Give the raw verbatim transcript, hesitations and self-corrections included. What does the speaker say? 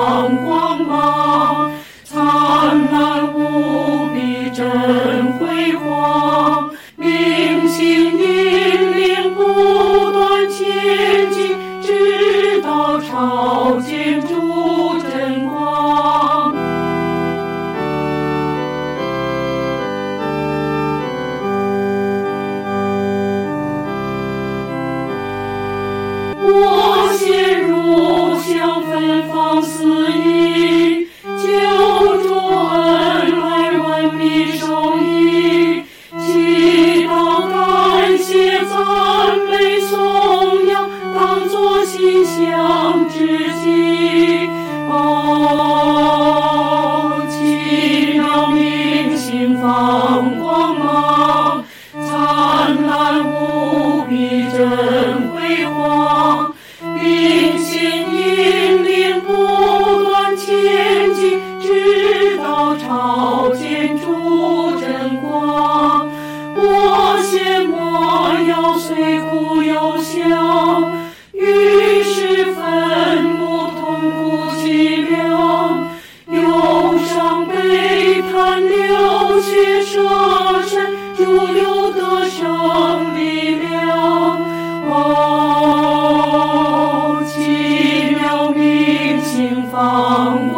放光芒，灿烂无比真辉煌，明星引领不断前进，直到朝见主真光。我陷入想芬芳四溢，救主恩来万民受益，祈祷感谢赞美颂扬，当作馨香之祭。哦，奇妙明星放光芒，灿烂无比真辉煌，明星引领不断前进，直到朝见主真光。我先莫要虽苦又笑，于是愤怒痛苦凄凉，忧伤悲叹流血舍身，主有得胜力量。哦，奇妙明星放